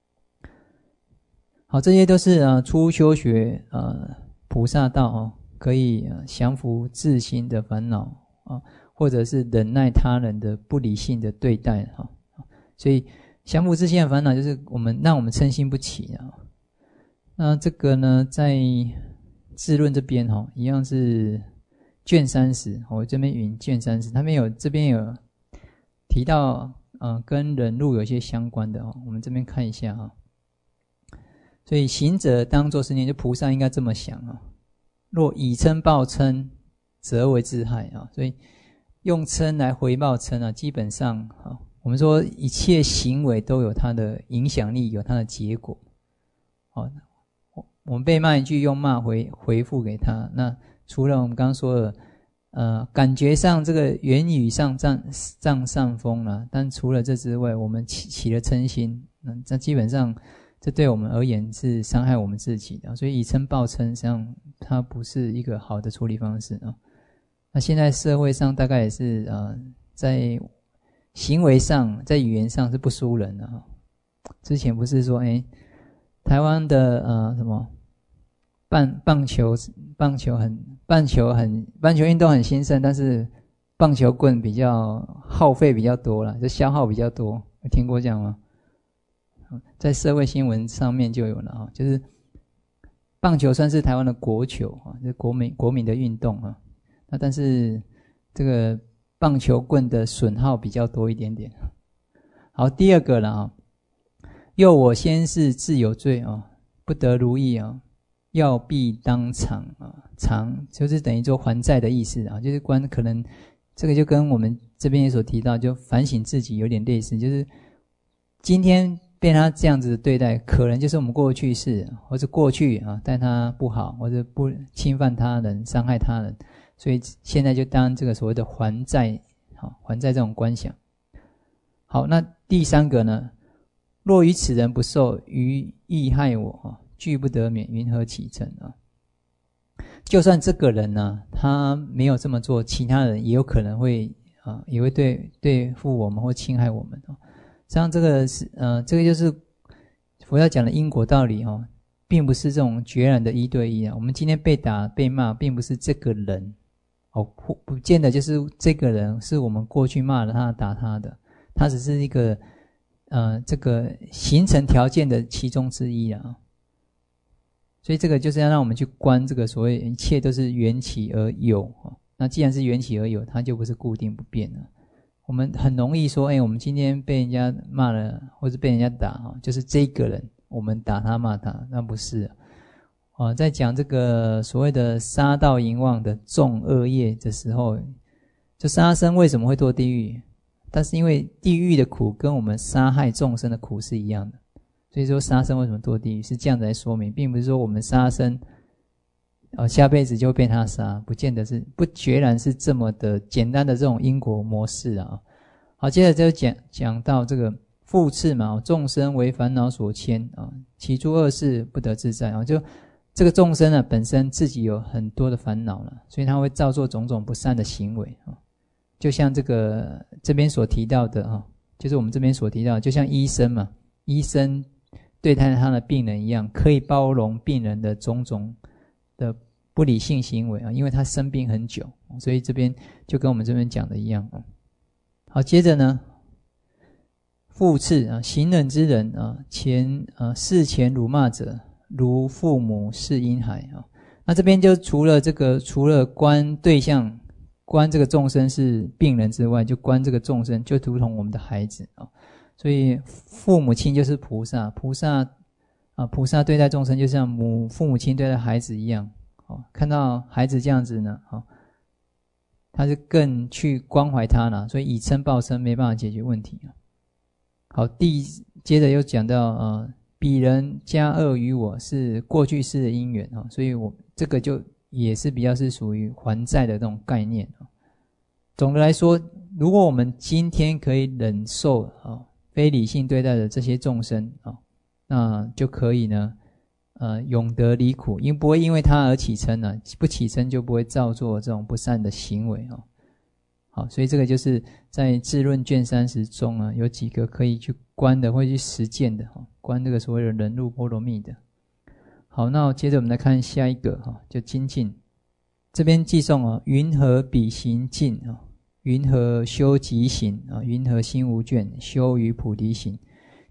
好，这些都是啊初修学呃菩萨道啊，可以啊降伏自心的烦恼啊，或者是忍耐他人的不理性的对待哈。所以降伏自心的烦恼就是我们让我们嗔心不起啊。那这个呢，在智论这边哈、哦，一样是卷三十，我这边云卷三十，他们有这边有提到，呃，跟忍辱有一些相关的哦，我们这边看一下哈、哦。所以行者当作是念，就菩萨应该这么想啊、哦。若以嗔报嗔，则为自害啊。所以用嗔来回报嗔啊，基本上啊，我们说一切行为都有它的影响力，有它的结果。好，我们被骂一句，用骂回回复给他。那除了我们刚刚说的，呃，感觉上这个言语上占占上风了，但除了这之外，我们起起了嗔心，那这基本上这对我们而言是伤害我们自己的。所以以嗔报嗔，实际上它不是一个好的处理方式啊。那现在社会上大概也是呃，在行为上，在语言上是不输人的哈。之前不是说，哎，台湾的呃什么棒棒球棒球很棒球很棒球运动很兴盛，但是棒球棍比较耗费比较多啦，就消耗比较多，有听过这样吗？在社会新闻上面就有了啊，就是棒球算是台湾的国球啊，是国民国民的运动啊。那但是这个棒球棍的损耗比较多一点点。好，第二个了啊，又我先是自有罪啊，不得如意啊，要必当偿啊，偿就是等于说还债的意思啊，就是关可能这个就跟我们这边也所提到，就反省自己有点类似，就是今天被他这样子的对待，可能就是我们过去式，或者过去啊待他不好，或者不侵犯他人、伤害他人，所以现在就当这个所谓的还债，好还债这种观想。好，那第三个呢？若于此人不受，于益害我啊，拒不得免，云何起嗔啊？就算这个人呢、啊，他没有这么做，其他人也有可能会啊，也会对对付我们或侵害我们啊。像这个是呃，这个就是佛教讲的因果道理哦，并不是这种决然的一对一啊。我们今天被打被骂，并不是这个人哦，不不见得就是这个人是我们过去骂了他打他的，他只是一个呃这个形成条件的其中之一啊。所以这个就是要让我们去观这个所谓一切都是缘起而有啊。那既然是缘起而有，它就不是固定不变的。我们很容易说，哎，我们今天被人家骂了，或者被人家打，就是这个人，我们打他骂他，那不是啊。啊在讲这个所谓的杀盗淫妄的重恶业的时候，就杀生为什么会堕地狱？但是因为地狱的苦跟我们杀害众生的苦是一样的，所以说杀生为什么堕地狱是这样子来说明，并不是说我们杀生呃，下辈子就会被他杀，不见得是，不决然是这么的简单的这种因果模式啊。好，接着就讲讲到这个复次嘛，众生为烦恼所牵啊，其诸恶事不得自在啊。就这个众生呢，本身自己有很多的烦恼了，所以他会造作种种不善的行为啊。就像这个这边所提到的啊，就是我们这边所提到的，就像医生嘛，医生对待他的病人一样，可以包容病人的种种的不理性行为啊，因为他生病很久，所以这边就跟我们这边讲的一样啊。好，接着呢，复次啊，行忍之人啊，前啊视前辱骂者，如父母视婴孩啊。那这边就除了这个，除了观对象，观这个众生是病人之外，就观这个众生就如同我们的孩子啊。所以父母亲就是菩萨，菩萨啊，菩萨对待众生就像母父母亲对待孩子一样。哦，看到孩子这样子呢，哦，他是更去关怀他了，所以以嗔报嗔没办法解决问题啊。好，第接着又讲到呃，彼人加恶于我是过去世的因缘啊，所以我这个就也是比较是属于还债的这种概念啊。总的来说，如果我们今天可以忍受啊非理性对待的这些众生啊，那就可以呢。呃，永得离苦，因不会因为他而起嗔啊，不起嗔就不会造作这种不善的行为啊。好，所以这个就是在智论卷三十中啊，有几个可以去观的，或去实践的哈，观这个所谓的忍辱波罗蜜的。好，那接着我们来看下一个哈，就精进。这边记诵啊，云何彼行进啊？云何修极行啊？云何心无倦，修于菩提行？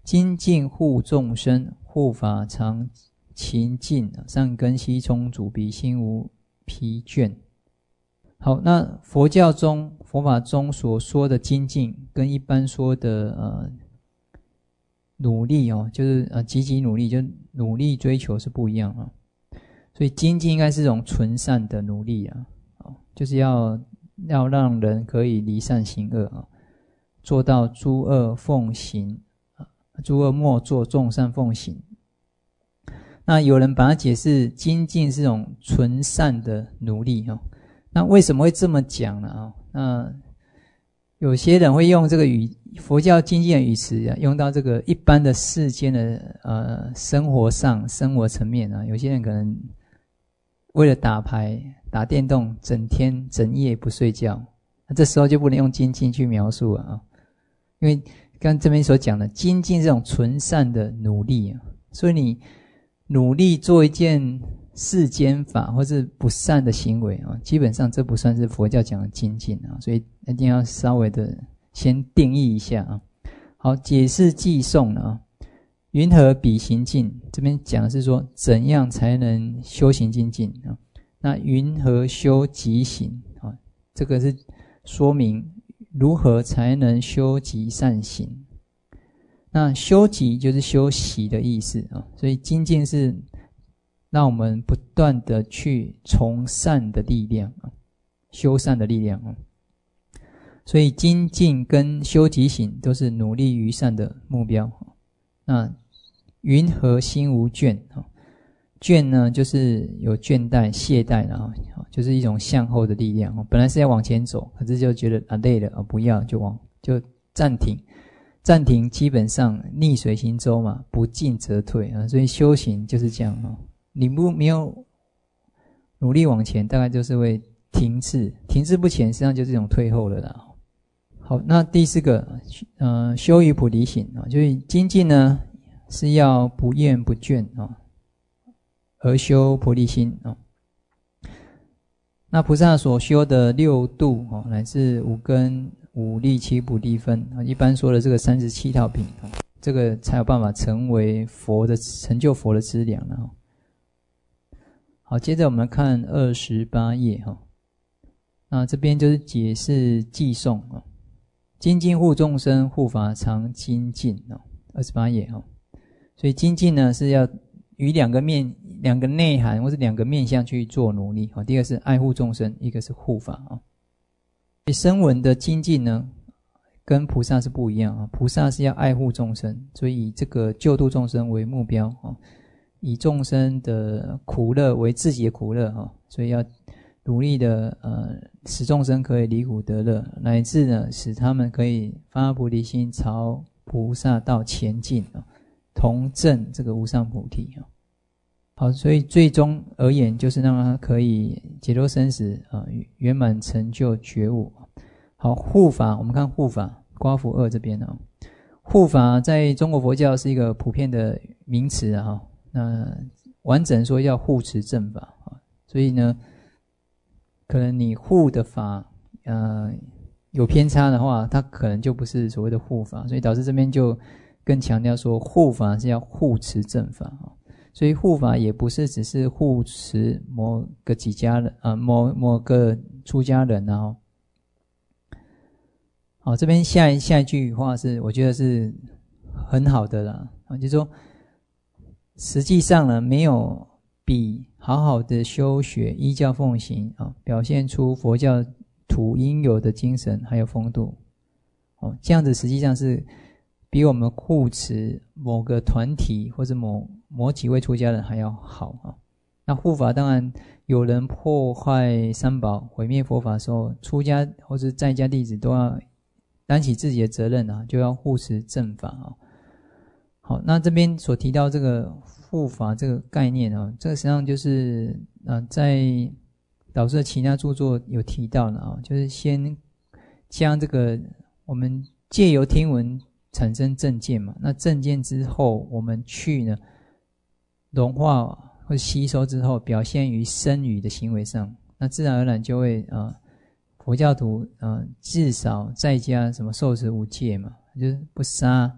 精进护众生，护法常勤进，善根悉充足，彼心无疲倦。好，那佛教中佛法中所说的精进跟一般说的呃努力哦，就是呃积极努力，就努力追求是不一样啊。所以精进应该是一种纯善的努力啊，就是要要让人可以离善行恶啊，做到诸恶奉行，诸恶莫作，众善奉行。那有人把它解释精进是一种纯善的努力啊。那为什么会这么讲呢？啊，那有些人会用这个语佛教精进的语词啊，用到这个一般的世间的呃生活上生活层面啊。有些人可能为了打牌打电动，整天整夜不睡觉，那这时候就不能用精进去描述了啊，因为刚这边所讲的精进这种纯善的努力啊，所以你努力做一件世间法或是不善的行为啊，基本上这不算是佛教讲的精进啊，所以一定要稍微的先定义一下啊。好，解释偈颂啊，云何彼行进？这边讲的是说怎样才能修行精进啊？那云何修极行啊？这个是说明如何才能修极善行。那修极就是修习的意思啊，所以精进是让我们不断的去从善的力量啊，修善的力量啊。所以精进跟修极行都是努力于善的目标。那云何心无倦？倦呢，就是有倦怠、懈怠了，就是一种向后的力量。本来是要往前走，可是就觉得啊累了啊，不要就往就暂停。暂停基本上逆水行舟嘛，不进则退啊，所以修行就是这样啊。你不没有努力往前，大概就是会停滞，停滞不前，实际上就是一种退后了啦。好，那第四个，呃，修于菩提行啊，就是精进呢是要不厌不倦啊，而修菩提心啊。那菩萨所修的六度啊，乃至五根、五力、七菩提分啊，一般说的这个三十七套品啊，这个才有办法成为佛的成就佛的资粮了。好，接着我们看二十八页哈，那这边就是解释偈颂啊，精进护众生，护法常精进啊，二十八页哈。所以精进呢是要与两个面、两个内涵或是两个面向去做努力啊。第一个是爱护众生，一个是护法啊。所以声闻的精进呢，跟菩萨是不一样啊。菩萨是要爱护众生，所以以这个救度众生为目标啊。以众生的苦乐为自己的苦乐哈，所以要努力的呃使众生可以离苦得乐，乃至呢使他们可以发菩提心，朝菩萨道前进啊，同证这个无上菩提啊。好，所以最终而言就是让他可以解脱生死啊，圆满成就觉悟。好，护法，我们看护法刮符二这边啊，护法在中国佛教是一个普遍的名词啊。那完整说要护持正法，所以呢，可能你护的法，呃，有偏差的话，它可能就不是所谓的护法，所以导致这边就更强调说，护法是要护持正法，所以护法也不是只是护持某个几家人啊、呃，某某个出家人啊。好，这边下一下一句话是，我觉得是很好的啦，就是说。实际上呢，没有比好好的修学、依教奉行啊，表现出佛教徒应有的精神还有风度哦，这样子实际上是比我们护持某个团体或者某某几位出家人还要好啊。那护法当然有人破坏三宝、毁灭佛法的时候，出家或是在家弟子都要担起自己的责任啊，就要护持正法啊。好，那这边所提到这个护法这个概念啊，这个实际上就是呃，在导师的其他著作有提到的啊，就是先将这个我们借由听闻产生正见嘛，那正见之后，我们去呢融化或吸收之后，表现于身语的行为上，那自然而然就会啊、呃，佛教徒啊、呃，至少在家什么受持五戒嘛，就是不杀。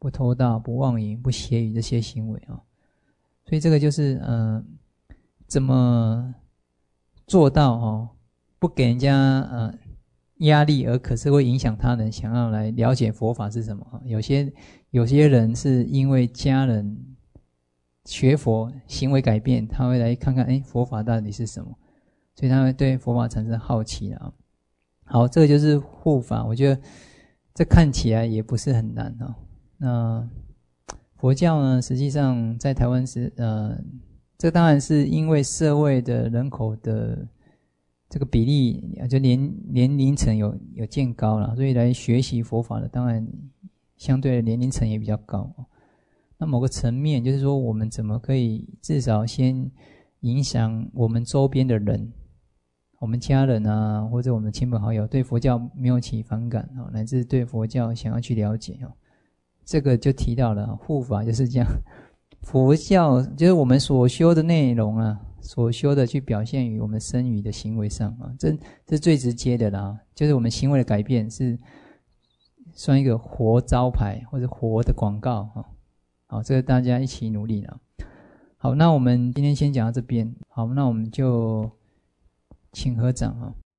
不偷盗、不妄语、不邪语这些行为啊。所以这个就是呃，怎么做到哦，不给人家呃压力，而可是会影响他人想要来了解佛法是什么。有些有些人是因为家人学佛行为改变，他会来看看哎，佛法到底是什么，所以他会对佛法产生好奇啊。好，这个就是护法，我觉得这看起来也不是很难哦。那佛教呢，实际上在台湾是呃，这当然是因为社会的人口的这个比例，就年年龄层有有渐高了，所以来学习佛法的，当然相对的年龄层也比较高。那某个层面，就是说我们怎么可以至少先影响我们周边的人，我们家人啊，或者我们亲朋好友对佛教没有起反感，乃至对佛教想要去了解，这个就提到了护法就是这样。佛教就是我们所修的内容啊，所修的去表现于我们身语的行为上啊，这这是最直接的啦。就是我们行为的改变是算一个活招牌或者活的广告啊。好，这个大家一起努力了。好，那我们今天先讲到这边。好，那我们就请合掌啊。